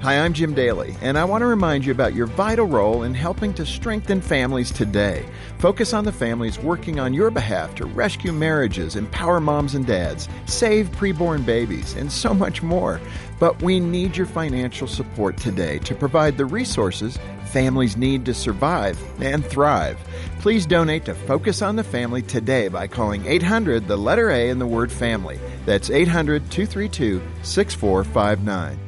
Hi, I'm Jim Daly, and I want to remind you about your vital role in helping to strengthen families today. Focus on the Family is working on your behalf to rescue marriages, empower moms and dads, save preborn babies, and so much more. But we need your financial support today to provide the resources families need to survive and thrive. Please donate to Focus on the Family today by calling 800, the letter A in the word family. That's 800-232-6459.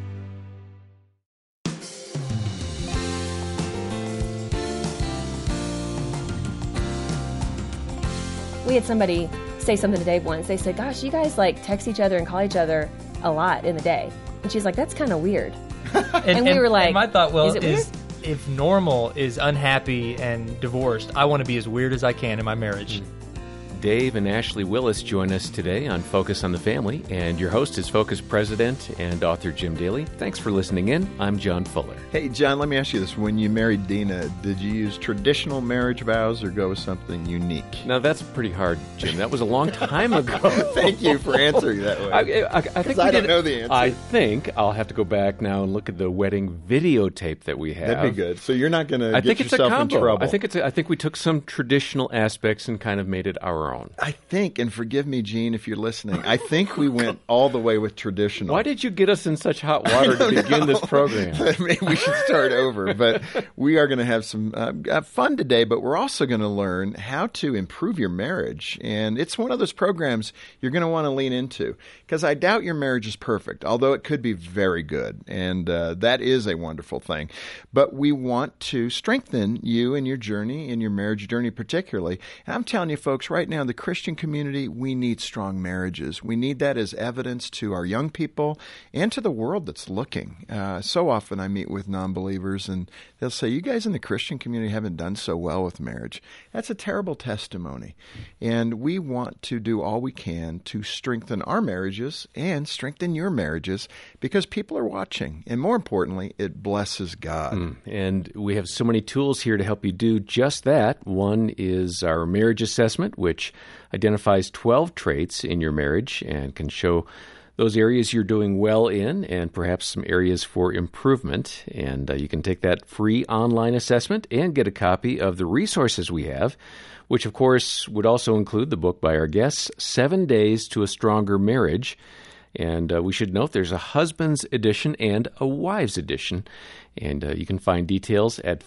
We had somebody say something to Dave once. They said, gosh, you guys like text each other and call each other a lot in the day. And she's like, that's kind of weird. and we were like, my thought, is if Normal is unhappy and divorced, I want to be as weird as I can in my marriage. Dave and Ashley Willis join us today on Focus on the Family, and your host is Focus President and author Jim Daly. Thanks for listening in. I'm John Fuller. Hey, John, let me ask you this. When you married Dina, did you use traditional marriage vows or go with something unique? Now, that's pretty hard, Jim. That was a long time ago. Thank you for answering that way. I think I don't know the answer. I think I'll have to go back now and look at the wedding videotape that we have. That'd be good. So you're not going to get it's a yourself combo. in trouble. I think we took some traditional aspects and kind of made it our own. I think, and forgive me, Gene, if you're listening, I think we went all the way with traditional. Why did you get us in such hot water to begin this program? Maybe we should start over. But we are going to have some fun today, but we're also going to learn how to improve your marriage. And it's one of those programs you're going to want to lean into, because I doubt your marriage is perfect, although it could be very good. And that is a wonderful thing. But we want to strengthen you in your journey, in your marriage journey particularly. And I'm telling you, folks, right now, the Christian community, we need strong marriages. We need that as evidence to our young people and to the world that's looking. So often I meet with non-believers and they'll say, you guys in the Christian community haven't done so well with marriage. That's a terrible testimony. And we want to do all we can to strengthen our marriages and strengthen your marriages, because people are watching. And more importantly, it blesses God. And we have so many tools here to help you do just that. One is our marriage assessment, which identifies 12 traits in your marriage and can show those areas you're doing well in and perhaps some areas for improvement. And you can take that free online assessment and get a copy of the resources we have, which of course would also include the book by our guests, 7 Days to a Stronger Marriage. And we should note there's a husband's edition and a wife's edition. And you can find details at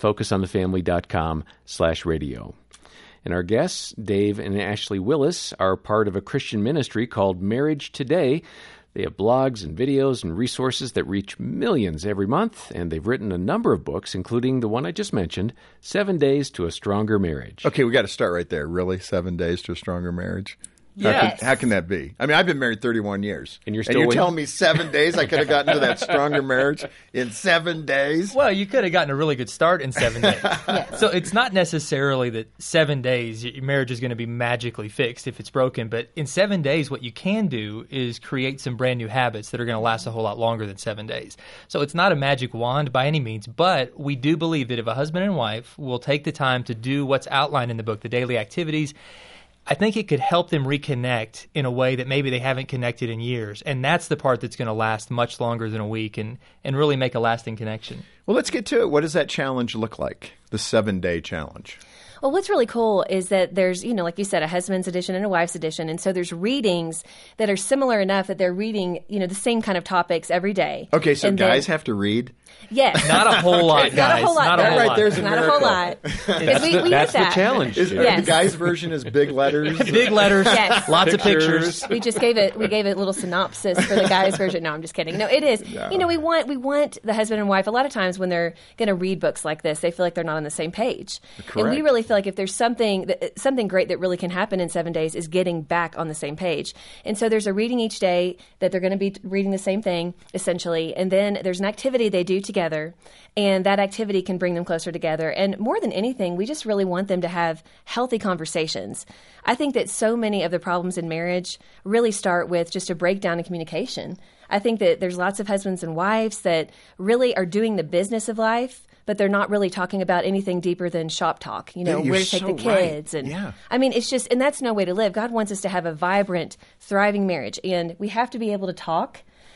focusonthefamily.com/radio. And our guests, Dave and Ashley Willis, are part of a Christian ministry called Marriage Today. They have blogs and videos and resources that reach millions every month, and they've written a number of books, including the one I just mentioned, 7 Days to a Stronger Marriage. Okay, we got to start right there. Really? 7 days to a stronger marriage? Yes. How can that be? I mean, I've been married 31 years. And you're telling me 7 days I could have gotten to that stronger marriage in 7 days? Well, you could have gotten a really good start in 7 days. Yes. So it's not necessarily that 7 days your marriage is going to be magically fixed if it's broken, but in 7 days what you can do is create some brand new habits that are going to last a whole lot longer than 7 days. So it's not a magic wand by any means, but we do believe that if a husband and wife will take the time to do what's outlined in the book, the daily activities, I think it could help them reconnect in a way that maybe they haven't connected in years. And that's the part that's going to last much longer than a week and really make a lasting connection. Well, let's get to it. What does that challenge look like, the 7-day challenge? Well, what's really cool is that there's, like you said, a husband's edition and a wife's edition. And so there's readings that are similar enough that they're reading, the same kind of topics every day. Okay, so guys have to read? Yes. Not a whole lot, guys. Not a whole lot. Not a whole lot. There's a Not a miracle. whole lot. That's the challenge. The guy's version is big letters? Big letters, Yes. lots of pictures. We gave a little synopsis for the guy's version. No, I'm just kidding. No, it is. No. We want the husband and wife, a lot of times when they're going to read books like this, they feel like they're not on the same page. Correct. And we really feel like if there's something great that really can happen in 7 days is getting back on the same page. And so there's a reading each day that they're going to be reading the same thing, essentially. And then there's an activity they do together, and that activity can bring them closer together. And more than anything, we just really want them to have healthy conversations. I think that so many of the problems in marriage really start with just a breakdown in communication. I think that there's lots of husbands and wives that really are doing the business of life, but they're not really talking about anything deeper than shop talk, You're where to take so the kids. right. And Yeah. I mean, it's just, and that's no way to live. God wants us to have a vibrant, thriving marriage, and we have to be able to talk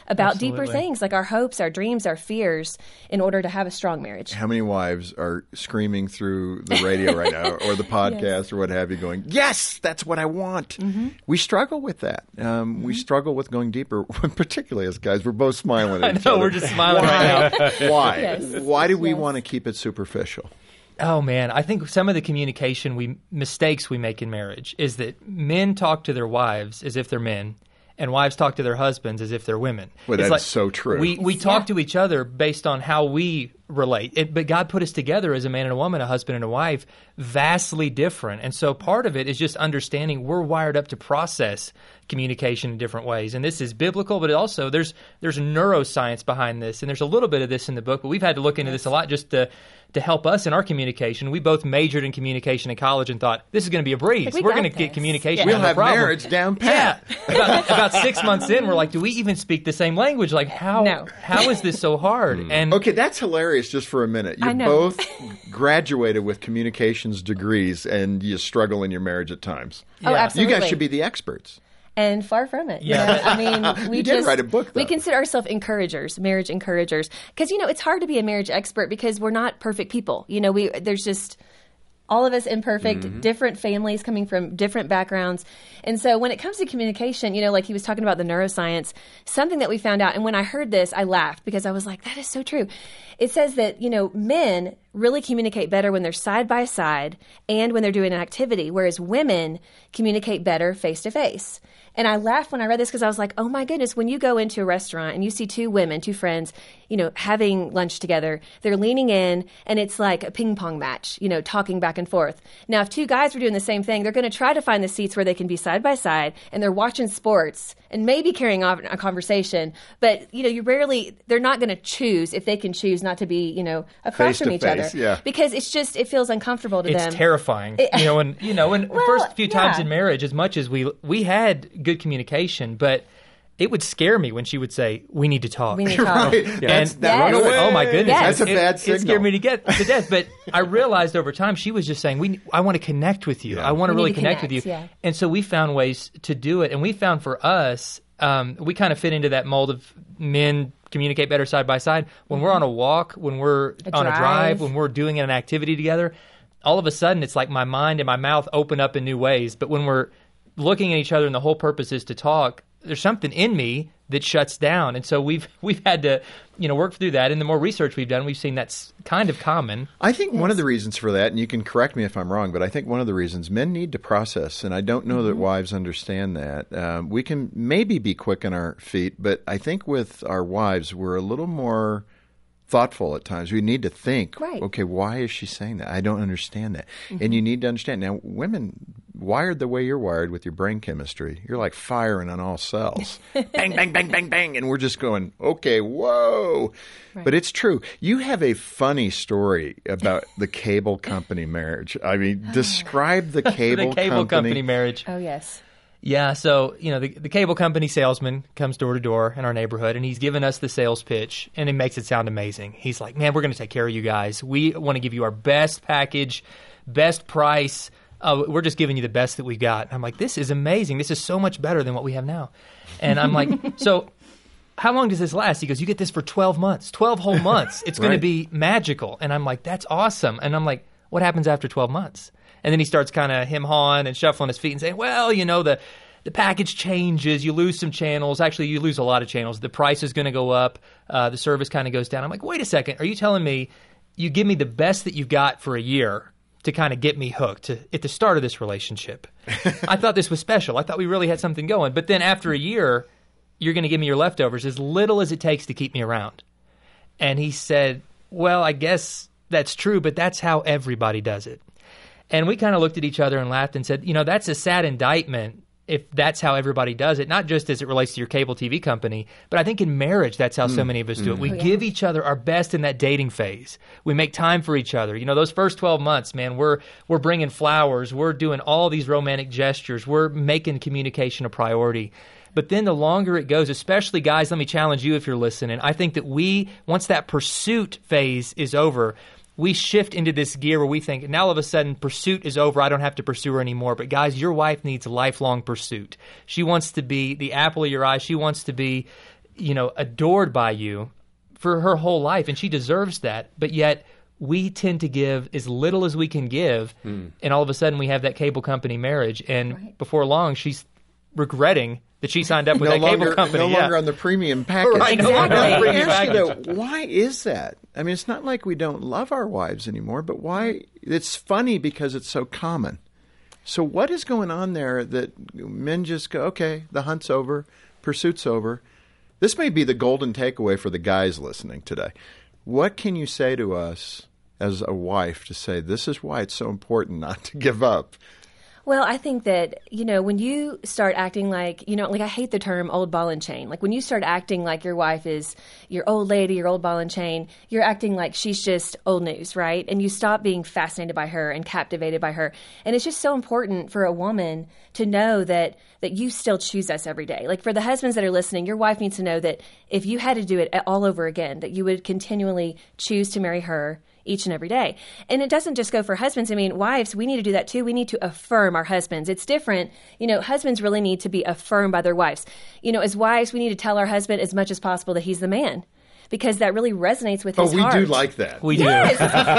about deeper Absolutely. things like our hopes, our dreams, our fears in order to have a strong marriage. How many wives are screaming through the radio right now or the podcast or what have you going, yes, that's what I want. We struggle with that. We struggle with going deeper, particularly as guys. We're both smiling at I each know, other. we're just smiling right now. Why? Yes. Why do we Yes. want to keep it superficial? Oh man, I think some of the communication mistakes we make in marriage is that men talk to their wives as if they're men, and wives talk to their husbands as if they're women. Well, It's that is so true. We talk to each other based on how we relate. But God put us together as a man and a woman, a husband and a wife, vastly different. And so part of it is just understanding we're wired up to process communication in different ways. And this is biblical, but it also there's neuroscience behind this, and there's a little bit of this in the book. But we've had to look into this a lot just to help us in our communication. We both majored in communication in college and thought this is going to be a breeze. Like, we we're got going to get this. communication. Yeah. We'll no have problem. marriage down pat. Yeah, about 6 months in, we're like, do we even speak the same language? Like, No. how is this so hard? And Okay, that's hilarious just for a minute. I You know. both graduated with communications degrees and you struggle in your marriage at times. Oh, Yeah. absolutely. You guys should be the experts. And far from it. Yeah. You know, I mean, we You did just write a book, though. we consider ourselves encouragers, marriage encouragers, because it's hard to be a marriage expert because we're not perfect people. There's just all of us imperfect, different families coming from different backgrounds. And so when it comes to communication, like he was talking about the neuroscience, something that we found out, and when I heard this, I laughed because I was like, that is so true. It says that, men really communicate better when they're side by side and when they're doing an activity, whereas women communicate better face to face. And I laughed when I read this because I was like, oh my goodness, when you go into a restaurant and you see two women, two friends, having lunch together, they're leaning in and it's like a ping pong match, talking back and forth. Now, if two guys were doing the same thing, they're going to try to find the seats where they can be side by side and they're watching sports and maybe carrying on a conversation. But, they're not going to choose if they can choose not to be, across Face from to each face, other. yeah. Because it feels uncomfortable to them. it's terrifying. When Well, first few times yeah. in marriage, as much as we had good communication, but it would scare me when she would say, "We need to talk." We need to talk. Right. And That's Yes. oh my goodness, Yes. That's a bad It signal. scared me to death. But I realized over time she was just saying, I want to connect with you. Yeah. I want to We need really to connect with you. connect, yeah. And so we found ways to do it. And we found for us, we kind of fit into that mold of men communicate better side by side. When we're on a walk, when we're on a drive, drive. when we're doing an activity together, all of a sudden it's like my mind and my mouth open up in new ways. But when we're looking at each other and the whole purpose is to talk, there's something in me that shuts down. And so we've had to, work through that. And the more research we've done, we've seen that's kind of common. I think one of the reasons for that, and you can correct me if I'm wrong, but I think one of the reasons men need to process, and I don't know that wives understand that. We can maybe be quick on our feet, but I think with our wives, we're a little more thoughtful at times. We need to think, Right. okay, why is she saying that? I don't understand that. And you need to understand. Now, women, wired the way you're wired with your brain chemistry, you're like firing on all cells. Bang, bang, bang, bang, bang. And we're just going, okay, whoa. But it's true. You have a funny story about the cable company marriage. I mean, describe the cable, The cable company marriage. Oh, yes. Yeah, so the cable company salesman comes door to door in our neighborhood, and he's giving us the sales pitch, and it makes it sound amazing. He's like, "Man, we're going to take care of you guys. We want to give you our best package, best price. We're just giving you the best that we got." And I'm like, "This is amazing. This is so much better than what we have now." And I'm like, "So, how long does this last?" He goes, "You get this for 12 months, 12 whole months. It's going to Right. be magical." And I'm like, "That's awesome." And I'm like, "What happens after 12 months?" And then he starts kind of him-hawing and shuffling his feet and saying, "Well, the package changes. You lose some channels. Actually, you lose a lot of channels. The price is going to go up. The service kind of goes down." I'm like, "Wait a second. Are you telling me you give me the best that you've got for a year to kind of get me hooked at the start of this relationship?" I thought this was special. I thought we really had something going. But then after a year, you're going to give me your leftovers, as little as it takes to keep me around. And he said, "Well, I guess that's true, but that's how everybody does it." And we kind of looked at each other and laughed and said, that's a sad indictment if that's how everybody does it, not just as it relates to your cable TV company, but I think in marriage, that's how so many of us do it. We give each other our best in that dating phase. We make time for each other. Those first 12 months, man, we're bringing flowers. We're doing all these romantic gestures. We're making communication a priority. But then the longer it goes, especially guys, let me challenge you if you're listening. I think that once that pursuit phase is over, we shift into this gear where we think, now all of a sudden pursuit is over. I don't have to pursue her anymore. But guys, your wife needs lifelong pursuit. She wants to be the apple of your eye. She wants to be adored by you for her whole life, and she deserves that. But yet we tend to give as little as we can give, and all of a sudden we have that cable company marriage, and before long she's regretting that she signed up with that cable company. No longer on the premium package. Right, no longer on the premium package. Why is that? I mean, it's not like we don't love our wives anymore, but why? It's funny because it's so common. So what is going on there that men just go, okay, the hunt's over, pursuit's over. This may be the golden takeaway for the guys listening today. What can you say to us as a wife to say, this is why it's so important not to give up? Well, I think that, when you start acting like, I hate the term old ball and chain. Like when you start acting like your wife is your old lady, your old ball and chain, you're acting like she's just old news, right? And you stop being fascinated by her and captivated by her. And it's just so important for a woman to know that you still choose us every day. Like for the husbands that are listening, your wife needs to know that if you had to do it all over again, that you would continually choose to marry her each and every day. And it doesn't just go for husbands. I mean, wives, we need to do that too. We need to affirm our husbands. It's different. Husbands really need to be affirmed by their wives. As wives, we need to tell our husband as much as possible that he's the man, because that really resonates with his heart. Oh, we do like that. We do. Yes.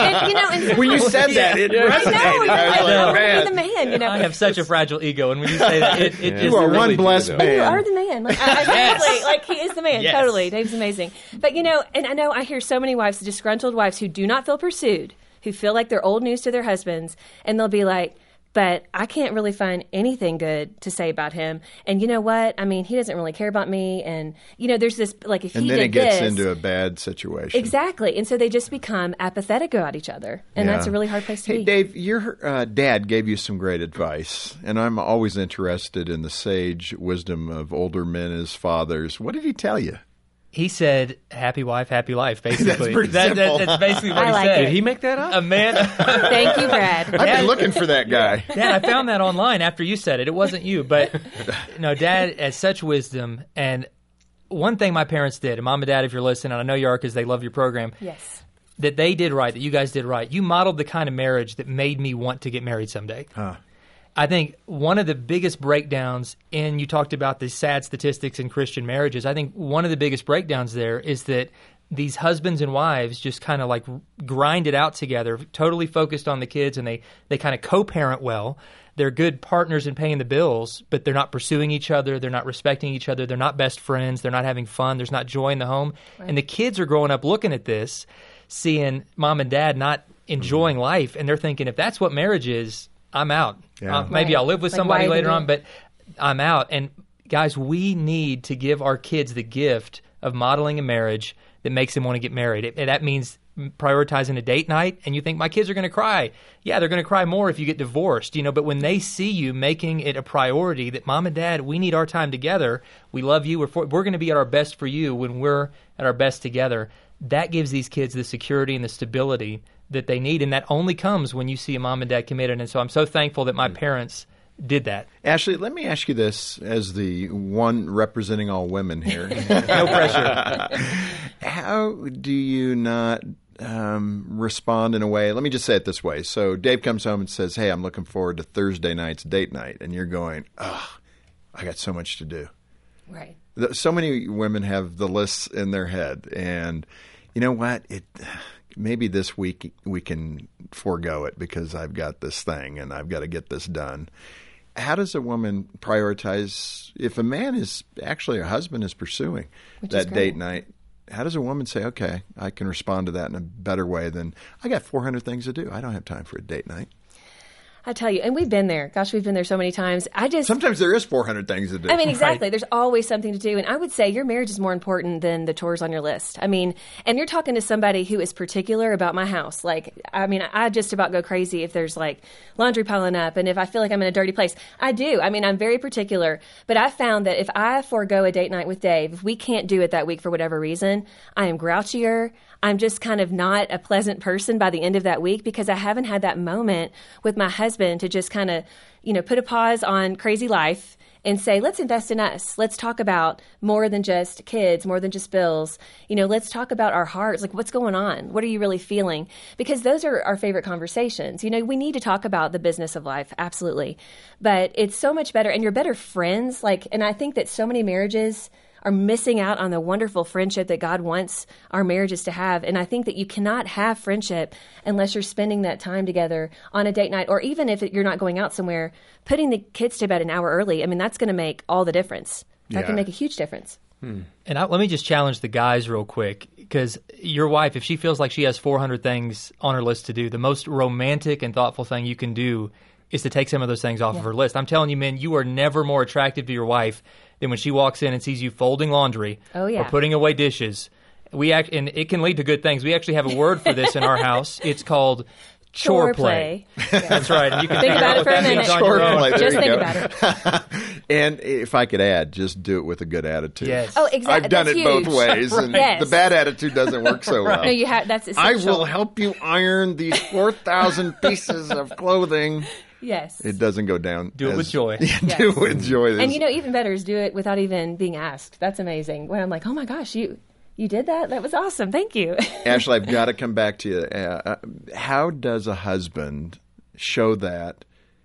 And, when you said that, it resonated. I want to be the man. I have such a fragile ego, and when you say that, it just you are really one blessed man. You are the man. Like, he is the man. Yes. Totally. Dave's amazing. But, and I know I hear so many wives, disgruntled wives who do not feel pursued, who feel like they're old news to their husbands, and they'll be like, but I can't really find anything good to say about him. And you know what? I mean, he doesn't really care about me. And, there's this, like, if he did this. And then it gets into a bad situation. Exactly. And so they just become apathetic about each other. And that's a really hard place to be. Hey, Dave, your dad gave you some great advice. And I'm always interested in the sage wisdom of older men as fathers. What did he tell you? He said, happy wife, happy life, basically. That's pretty simple. That's basically what I he like said. it. Did he make that up? A man. Thank you, Brad. I've been looking for that guy. Dad, I found that online after you said it. It wasn't you. But, Dad has such wisdom. And one thing my parents did, and Mom and Dad, if you're listening, and I know you are because they love your program. Yes. That they did right, that you guys did right. You modeled the kind of marriage that made me want to get married someday. I think one of the biggest breakdowns, and you talked about the sad statistics in Christian marriages, I think one of the biggest breakdowns there is that these husbands and wives just kind of like grind it out together, totally focused on the kids, and they kind of co-parent well. They're good partners in paying the bills, but they're not pursuing each other. They're not respecting each other. They're not best friends. They're not having fun. There's not joy in the home. Right. And the kids are growing up looking at this, seeing mom and dad not enjoying life, and they're thinking, if that's what marriage is, I'm out. Yeah. Maybe I'll live with somebody later on, but but I'm out. And guys, we need to give our kids the gift of modeling a marriage that makes them want to get married. And that means prioritizing a date night. And you think, my kids are going to cry. Yeah, they're going to cry more if you get divorced, but when they see you making it a priority that mom and dad, we need our time together. We love you. We're going to be at our best for you when we're at our best together. That gives these kids the security and the stability that they need, and that only comes when you see a mom and dad committed. And so I'm so thankful that my parents did that. Ashley, let me ask you this as the one representing all women here. No pressure. How do you not respond in a way? Let me just say it this way. So Dave comes home and says, hey, I'm looking forward to Thursday night's date night. And you're going, oh, I got so much to do. Right. So many women have the lists in their head. And you know what? Maybe this week we can forego it because I've got this thing and I've got to get this done. How does a woman prioritize if a man is actually, a husband is pursuing that date night? How does a woman say, okay, I can respond to that in a better way than I got 400 things to do. I don't have time for a date night. I tell you, and we've been there. Gosh, we've been there so many times. Sometimes there is 400 things to do. I mean, exactly. Right. There's always something to do. And I would say your marriage is more important than the chores on your list. I mean, and you're talking to somebody who is particular about my house. I just about go crazy if there's laundry piling up and if I feel like I'm in a dirty place. I do. I mean, I'm very particular. But I found that if I forego a date night with Dave, if we can't do it that week for whatever reason, I am grouchier. I'm just kind of not a pleasant person by the end of that week because I haven't had that moment with my husband to just kind of, put a pause on crazy life and say, let's invest in us. Let's talk about more than just kids, more than just bills. Let's talk about our hearts. Like, what's going on? What are you really feeling? Because those are our favorite conversations. We need to talk about the business of life. Absolutely. But it's so much better. And you're better friends. And I think that so many marriages are missing out on the wonderful friendship that God wants our marriages to have. And I think that you cannot have friendship unless you're spending that time together on a date night, or even if you're not going out somewhere, putting the kids to bed an hour early. I mean, that's going to make all the difference. That can make a huge difference. And let me just challenge the guys real quick, because your wife, if she feels like she has 400 things on her list to do, the most romantic and thoughtful thing you can do is to take some of those things off of her list. I'm telling you, men, you are never more attractive to your wife than when she walks in and sees you folding laundry or putting away dishes. And it can lead to good things. We actually have a word for this in our house. It's called chore play. That's right. And you can think about it for a minute. Chore play. Just think about it. And if I could add, just do it with a good attitude. Yes. Oh, exactly. I've done it both ways, and the bad attitude doesn't work so well. No, you have. That's I essential. will help you iron these 4,000 pieces of clothing. Yes. It doesn't go down. Do it with joy. Do it with joy. And even better is do it without even being asked. That's amazing. When I'm like, oh my gosh, you did that? That was awesome. Thank you. Ashley, I've got to come back to you. How does a husband show that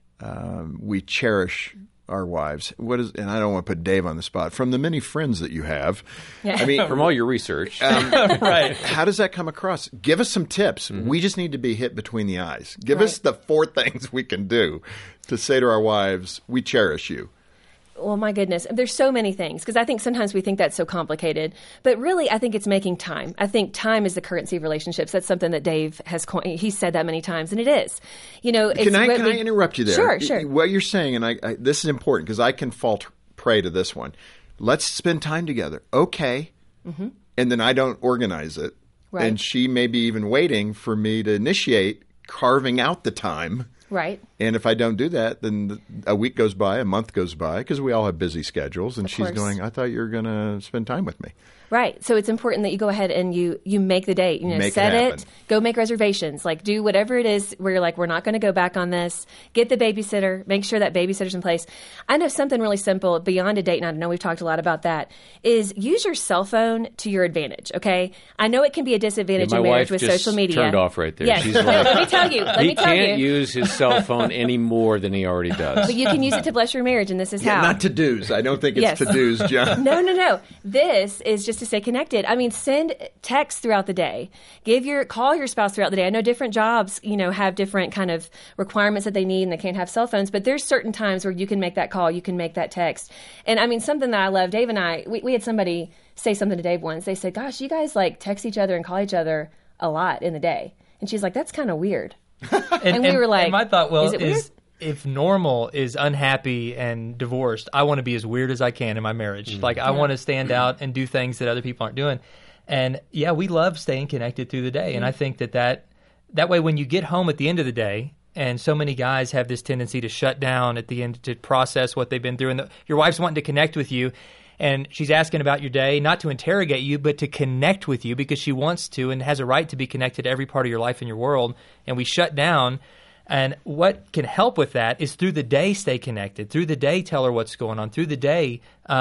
we cherish our wives? And I don't want to put Dave on the spot. From the many friends that you have, I mean, from all your research, right? How does that come across? Give us some tips. We just need to be hit between the eyes. Give us the 4 things we can do to say to our wives, "We cherish you." Well, my goodness, there's so many things, because I think sometimes we think that's so complicated. But really, I think it's making time. I think time is the currency of relationships. That's something that Dave has coined. He's said that many times, and it is. Can I interrupt you there? Sure. What you're saying, and I this is important because I can fall prey to this one. Let's spend time together. Okay. And then I don't organize it. Right. And she may be even waiting for me to initiate carving out the time. Right. And if I don't do that, then a week goes by, a month goes by, because we all have busy schedules. And she's going, I thought you were going to spend time with me. Right. So it's important that you go ahead and you make the date. Set it, go make reservations. Like, do whatever it is where you're like, we're not going to go back on this. Get the babysitter. Make sure that babysitter's in place. I know something really simple beyond a date night. I know we've talked a lot about that. Is use your cell phone to your advantage. Okay. I know it can be a disadvantage in marriage with social media. Turned off right there. Yes. She's like, let me tell you. He can't use his cell phone any more than he already does. But you can use it to bless your marriage, and this is how. Not to-dos. I don't think it's to-dos, John. No. This is just to stay connected. I mean, send texts throughout the day. Call your spouse throughout the day. I know different jobs, have different kind of requirements that they need, and they can't have cell phones. But there's certain times where you can make that call, you can make that text. And I mean, something that I love, Dave and I, we had somebody say something to Dave once. They said, "Gosh, you guys text each other and call each other a lot in the day." And she's like, "That's kind of weird." and we were like, and my thought, is it weird? If Normal is unhappy and divorced, I want to be as weird as I can in my marriage. I want to stand out and do things that other people aren't doing. And we love staying connected through the day. And I think that way, when you get home at the end of the day, and so many guys have this tendency to shut down at the end to process what they've been through. And your wife's wanting to connect with you, and she's asking about your day, not to interrogate you, but to connect with you because she wants to and has a right to be connected to every part of your life and your world. And we shut down. And what can help with that is through the day, stay connected. Through the day, tell her what's going on. Through the day,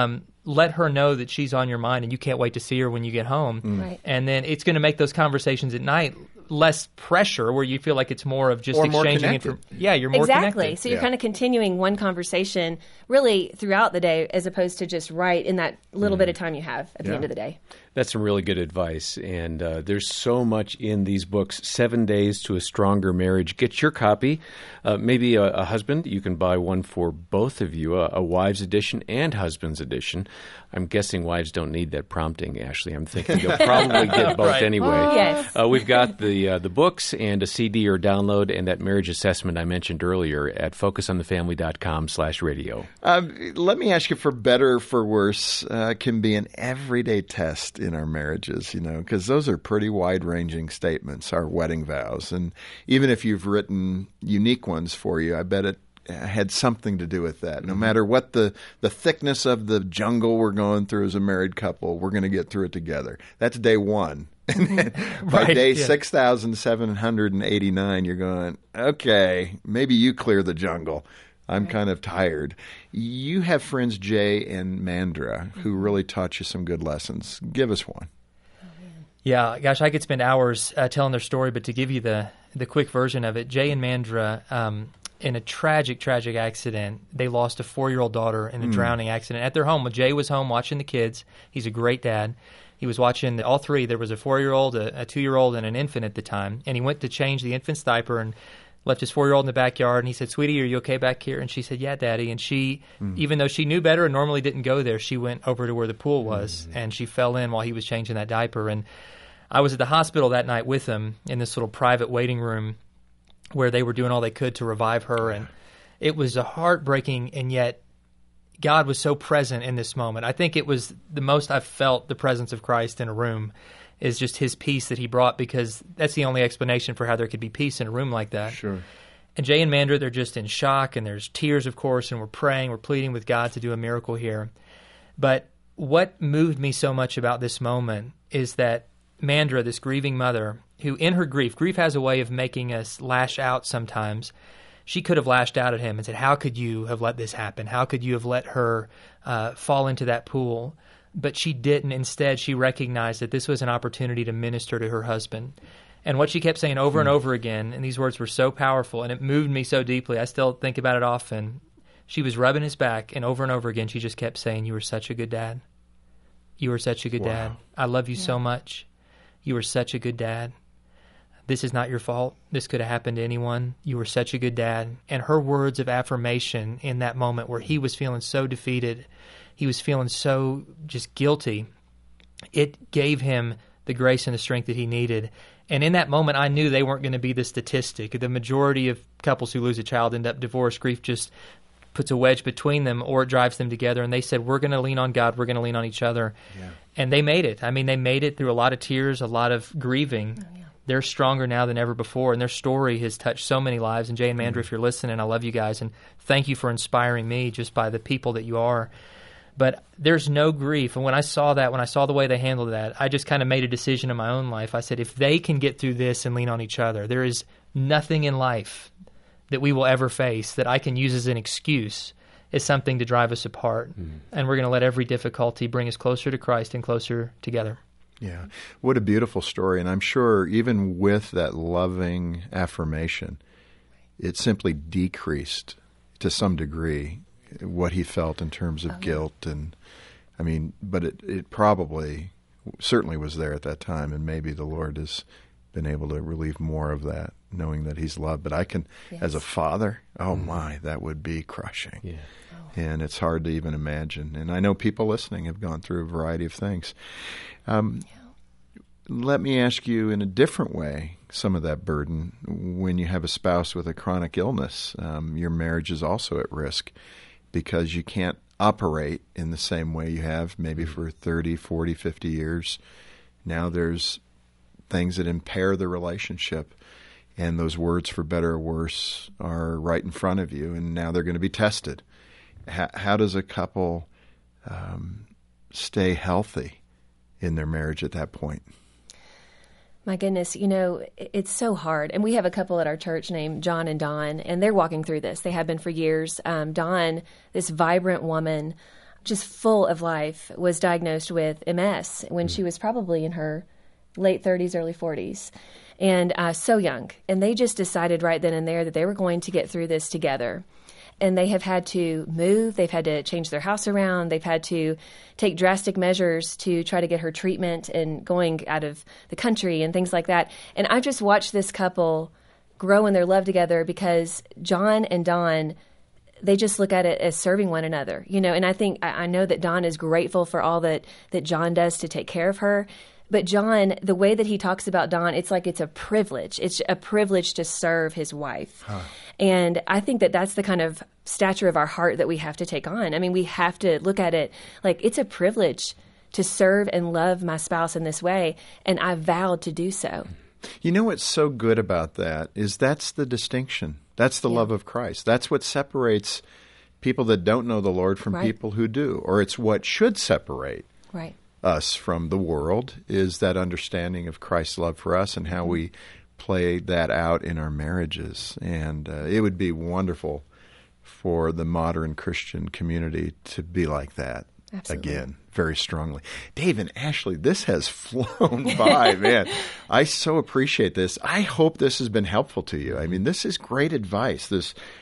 let her know that she's on your mind and you can't wait to see her when you get home. Right. And then it's going to make those conversations at night less pressure, where you feel like it's more of just or exchanging information. Yeah, you're more exactly. connected. So you're kind of continuing one conversation really throughout the day, as opposed to just right in that little bit of time you have at the end of the day. That's some really good advice. And there's so much in these books, 7 Days to a Stronger Marriage. Get your copy. Maybe a husband, you can buy one for both of you, a wives edition and husband's edition. I'm guessing wives don't need that prompting, Ashley. I'm thinking you'll probably get both Right. anyway. Yes. We've got the books and a CD or download and that marriage assessment I mentioned earlier at focusonthefamily.com/radio. Let me ask you, for better or for worse, can be an everyday test in our marriages, because those are pretty wide-ranging statements, our wedding vows. And even if you've written unique ones for you, I bet it had something to do with that. No matter what the thickness of the jungle we're going through as a married couple, we're going to get through it together. That's day one. And by day 6,789, you're going, okay, maybe you clear the jungle. I'm kind of tired. You have friends, Jay and Mandra, who really taught you some good lessons. Give us one. Yeah, gosh, I could spend hours telling their story, but to give you the quick version of it, Jay and Mandra, in a tragic accident. They lost a 4-year-old daughter in a drowning accident at their home. Jay was home watching the kids. He's a great dad. He was watching all three. There was a 4-year-old, a 2-year-old, and an infant at the time. And he went to change the infant's diaper and left his 4-year-old in the backyard. And he said, "Sweetie, are you okay back here?" And she said, "Yeah, Daddy." And she, even though she knew better and normally didn't go there, she went over to where the pool was, and she fell in while he was changing that diaper. And I was at the hospital that night with him in this little private waiting room where they were doing all they could to revive her. And it was a heartbreaking, and yet God was so present in this moment. I think it was the most I've felt the presence of Christ in a room, is just his peace that he brought, because that's the only explanation for how there could be peace in a room like that. Sure. And Jay and Mandra, they're just in shock, and there's tears, of course, and we're praying, we're pleading with God to do a miracle here. But what moved me so much about this moment is that Mandra, this grieving mother, who in her grief has a way of making us lash out sometimes. She could have lashed out at him and said, "How could you have let this happen? How could you have let her fall into that pool?" But she didn't. Instead, she recognized that this was an opportunity to minister to her husband. And what she kept saying over and over again, and these words were so powerful, and it moved me so deeply. I still think about it often. She was rubbing his back, and over again, she just kept saying, "You were such a good dad. You were such a good dad. I love you so much. You were such a good dad. This is not your fault. This could have happened to anyone. You were such a good dad." And her words of affirmation in that moment where he was feeling so defeated, he was feeling so just guilty, it gave him the grace and the strength that he needed. And in that moment, I knew they weren't going to be the statistic. The majority of couples who lose a child end up divorced. Grief just puts a wedge between them, or it drives them together. And they said, "We're going to lean on God. We're going to lean on each other." Yeah. And they made it. I mean, they made it through a lot of tears, a lot of grieving. Oh, yeah. They're stronger now than ever before, and their story has touched so many lives. And Jay and Mandra, if you're listening, I love you guys, and thank you for inspiring me just by the people that you are. But there's no grief. And when I saw that, when I saw the way they handled that, I just kind of made a decision in my own life. I said, if they can get through this and lean on each other, there is nothing in life that we will ever face that I can use as an excuse as something to drive us apart. And we're going to let every difficulty bring us closer to Christ and closer together. Yeah. What a beautiful story. And I'm sure even with that loving affirmation, it simply decreased to some degree what he felt in terms of guilt. And I mean, but it probably certainly was there at that time. And maybe the Lord has been able to relieve more of that, knowing that he's loved. But I can, as a father, that would be crushing. Yeah. And it's hard to even imagine. And I know people listening have gone through a variety of things. Let me ask you in a different way some of that burden. When you have a spouse with a chronic illness, your marriage is also at risk because you can't operate in the same way you have maybe for 30, 40, 50 years. Now there's things that impair the relationship, and those words, for better or worse, are right in front of you, and now they're going to be tested. How does a couple stay healthy in their marriage at that point? My goodness, it's so hard. And we have a couple at our church named John and Dawn, and they're walking through this. They have been for years. Dawn, this vibrant woman, just full of life, was diagnosed with MS when she was probably in her late 30s, early 40s, and so young. And they just decided right then and there that they were going to get through this together. And they have had to move. They've had to change their house around. They've had to take drastic measures to try to get her treatment and going out of the country and things like that. And I just watched this couple grow in their love together because John and Dawn, they just look at it as serving one another, And I know that Dawn is grateful for all that John does to take care of her. But John, the way that he talks about Dawn, it's like it's a privilege. It's a privilege to serve his wife. Huh. And I think that that's the kind of stature of our heart that we have to take on. I mean, we have to look at it like it's a privilege to serve and love my spouse in this way, and I vowed to do so. You know what's so good about that is that's the distinction. That's the love of Christ. That's what separates people that don't know the Lord from people who do, or it's what should separate us from the world, is that understanding of Christ's love for us and how we play that out in our marriages. And it would be wonderful for the modern Christian community to be like that. Absolutely. Again, very strongly. Dave and Ashley, this has flown by, man. I so appreciate this. I hope this has been helpful to you. I mean, this is great advice, this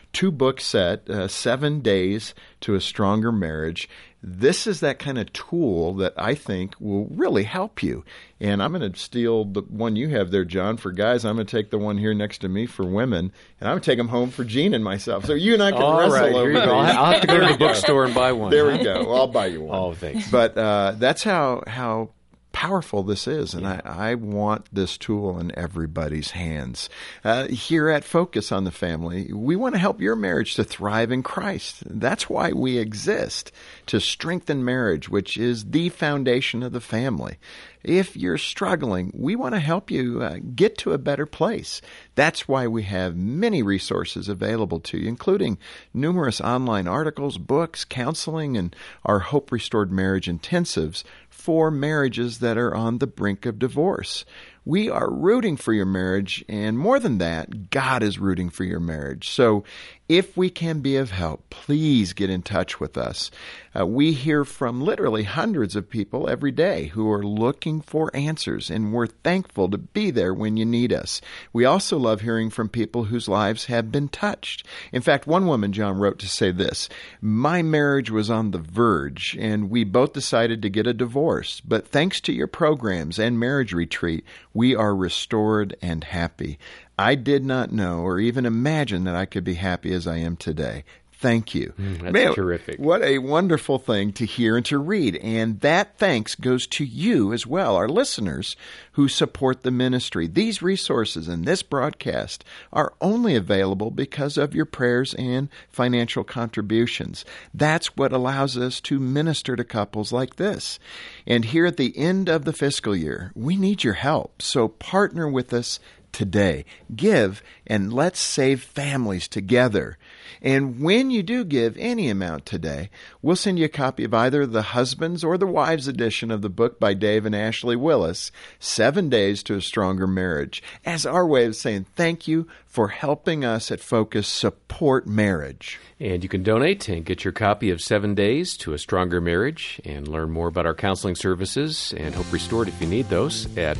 2-book set, 7 Days to a Stronger Marriage. This is that kind of tool that I think will really help you. And I'm going to steal the one you have there, John, for guys. I'm going to take the one here next to me for women, and I'm going to take them home for Gene and myself. So you and I can wrestle over these. I'll have to go to the bookstore and buy one. There we go. Well, I'll buy you one. Oh, thanks. But that's how powerful this is, and I want this tool in everybody's hands. Here at Focus on the Family, we want to help your marriage to thrive in Christ. That's why we exist, to strengthen marriage, which is the foundation of the family. If you're struggling, we want to help you get to a better place. That's why we have many resources available to you, including numerous online articles, books, counseling, and our Hope Restored Marriage intensives for marriages that are on the brink of divorce. We are rooting for your marriage, and more than that, God is rooting for your marriage. So if we can be of help, please get in touch with us. We hear from literally hundreds of people every day who are looking for answers, and we're thankful to be there when you need us. We also love hearing from people whose lives have been touched. In fact, one woman, John, wrote to say this: "My marriage was on the verge, and we both decided to get a divorce. But thanks to your programs and marriage retreat, we are restored and happy. I did not know or even imagine that I could be happy as I am today. Thank you." That's terrific. What a wonderful thing to hear and to read. And that thanks goes to you as well, our listeners who support the ministry. These resources and this broadcast are only available because of your prayers and financial contributions. That's what allows us to minister to couples like this. And here at the end of the fiscal year, we need your help. So partner with us today. Give, and let's save families together. And when you do give any amount today, we'll send you a copy of either the husband's or the wives' edition of the book by Dave and Ashley Willis, 7 Days to a Stronger Marriage, as our way of saying thank you for helping us at Focus support marriage. And you can donate and get your copy of 7 Days to a Stronger Marriage and learn more about our counseling services and Hope Restored if you need those at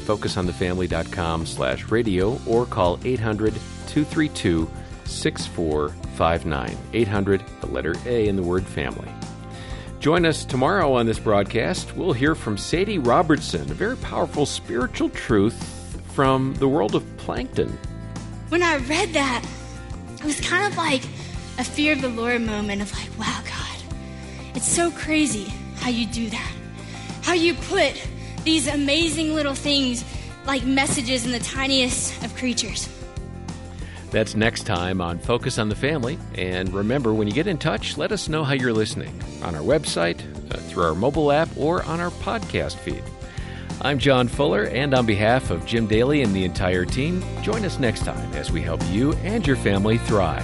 focusonthefamily.com/radio or call 800-232-6459. 800, the letter A in the word family. Join us tomorrow on this broadcast. We'll hear from Sadie Robertson, a very powerful spiritual truth from the world of plankton. When I read that, it was kind of like a fear of the Lord moment of like, wow, God, it's so crazy how you do that. How you put these amazing little things like messages in the tiniest of creatures. That's next time on Focus on the Family. And remember, when you get in touch, let us know how you're listening on our website, through our mobile app, or on our podcast feed. I'm John Fuller, and on behalf of Jim Daly and the entire team, join us next time as we help you and your family thrive.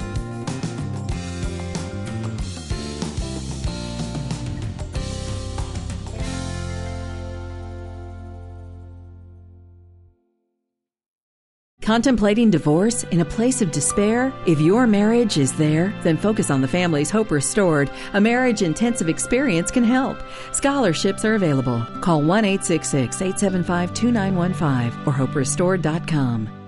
Contemplating divorce in a place of despair? If your marriage is there, then Focus on the Family's Hope Restored, a marriage intensive experience, can help. Scholarships are available. Call 1-866-875-2915 or hoperestored.com.